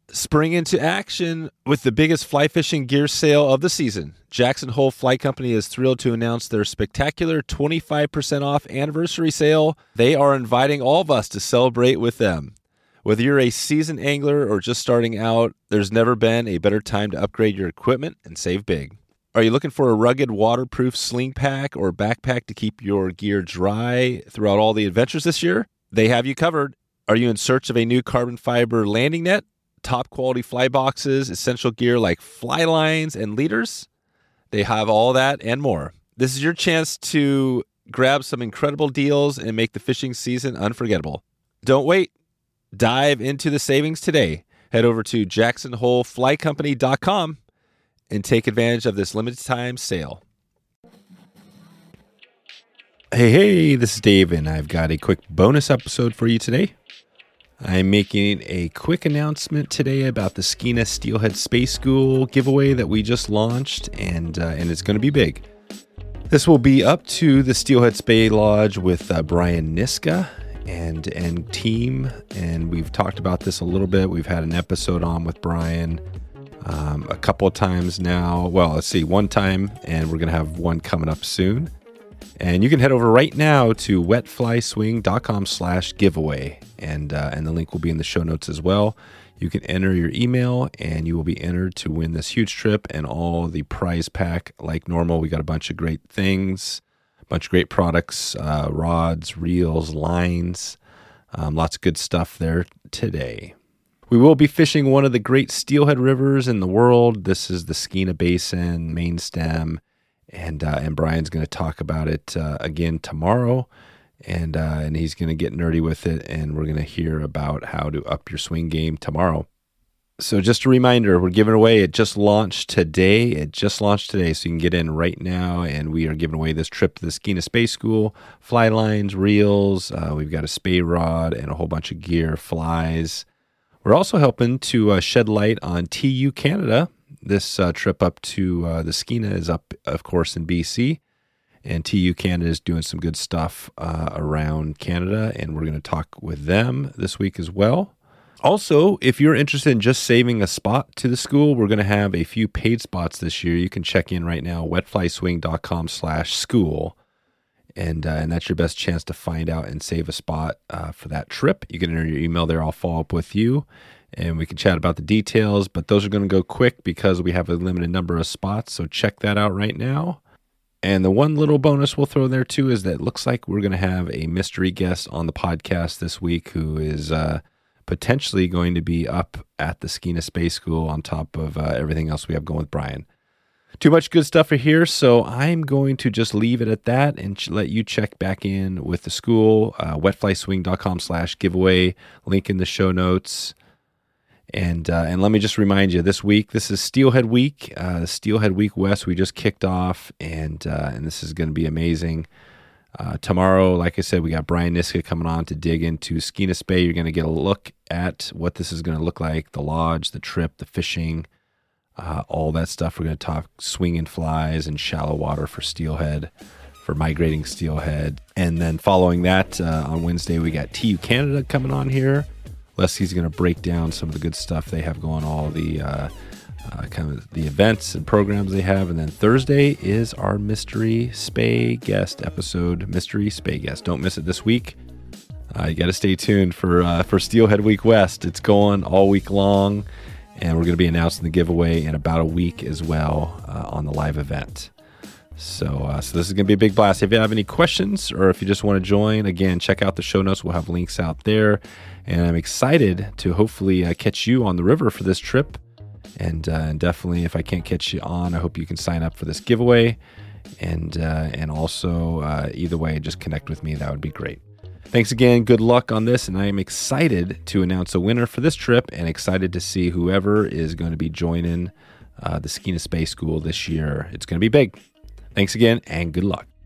Spring into action with the biggest fly fishing gear sale of the season. Jackson Hole Fly Company is thrilled to announce their spectacular 25% off anniversary sale. They are inviting all of us to celebrate with them. Whether you're a seasoned angler or just starting out, there's never been a better time to upgrade your equipment and save big. Are you looking for a rugged, waterproof sling pack or backpack to keep your gear dry throughout all the adventures this year? They have you covered. Are you in search of a new carbon fiber landing net, top quality fly boxes, essential gear like fly lines and leaders? They have all that and more. This is your chance to grab some incredible deals and make the fishing season unforgettable. Don't wait. Dive into the savings today. Head over to jacksonholeflycompany.com and take advantage of this limited time sale. Hey, this is Dave, and I've got a quick bonus episode for you today. I'm making a quick announcement today about the Skeena Steelhead Space School giveaway that we just launched, and it's going to be big. This will be up to the Steelhead Spay Lodge with Brian Niska and team, and we've talked about this a little bit. We've had an episode on with Brian a couple of times now. Well, let's see, one time, and we're going to have one coming up soon. And you can head over right now to wetflyswing.com/giveaway, and the link will be in the show notes as well. You can enter your email, and you will be entered to win this huge trip and all the prize pack like normal. We got a bunch of great things, a bunch of great products, rods, reels, lines, lots of good stuff there today. We will be fishing one of the great steelhead rivers in the world. This is the Skeena Basin, main stem. And Brian's going to talk about it again tomorrow, and he's going to get nerdy with it, and we're going to hear about how to up your swing game tomorrow. So just a reminder, we're giving away, it just launched today, so you can get in right now, and we are giving away this trip to the Skeena Space School, fly lines, reels, we've got a spay rod, and a whole bunch of gear, flies. We're also helping to shed light on TU Canada. This trip up to the Skeena is up, of course, in BC, and TU Canada is doing some good stuff around Canada, and we're going to talk with them this week as well. Also, if you're interested in just saving a spot to the school, we're going to have a few paid spots this year. You can check in right now, wetflyswing.com/school, and that's your best chance to find out and save a spot for that trip. You can enter your email there. I'll follow up with you, and we can chat about the details, but those are going to go quick because we have a limited number of spots, so check that out right now. And the one little bonus we'll throw there too is that it looks like we're going to have a mystery guest on the podcast this week who is potentially going to be up at the Skeena Space School on top of everything else we have going with Brian. Too much good stuff for here, so I'm going to just leave it at that and let you check back in with the school, wetflyswing.com/giveaway, link in the show notes. And let me just remind you, this week, this is Steelhead Week, Steelhead Week West. We just kicked off, and this is going to be amazing. Tomorrow, like I said, we got Brian Niska coming on to dig into Skeena Spay. You're going to get a look at what this is going to look like, the lodge, the trip, the fishing, all that stuff. We're going to talk swinging flies and shallow water for steelhead, for migrating steelhead. And then following that, on Wednesday, we got TU Canada coming on here. Leslie's going to break down some of the good stuff they have going, all the kind of the events and programs they have. And then Thursday is our Mystery Spay Guest episode, Mystery Spay Guest. Don't miss it this week. You got to stay tuned for Steelhead Week West. It's going all week long, and we're going to be announcing the giveaway in about a week as well on the live event. So this is going to be a big blast. If you have any questions or if you just want to join, again, check out the show notes. We'll have links out there. And I'm excited to hopefully catch you on the river for this trip. And definitely, if I can't catch you on, I hope you can sign up for this giveaway. And also, either way, just connect with me. That would be great. Thanks again. Good luck on this. And I am excited to announce a winner for this trip and excited to see whoever is going to be joining the Skeena Space School this year. It's going to be big. Thanks again, and good luck.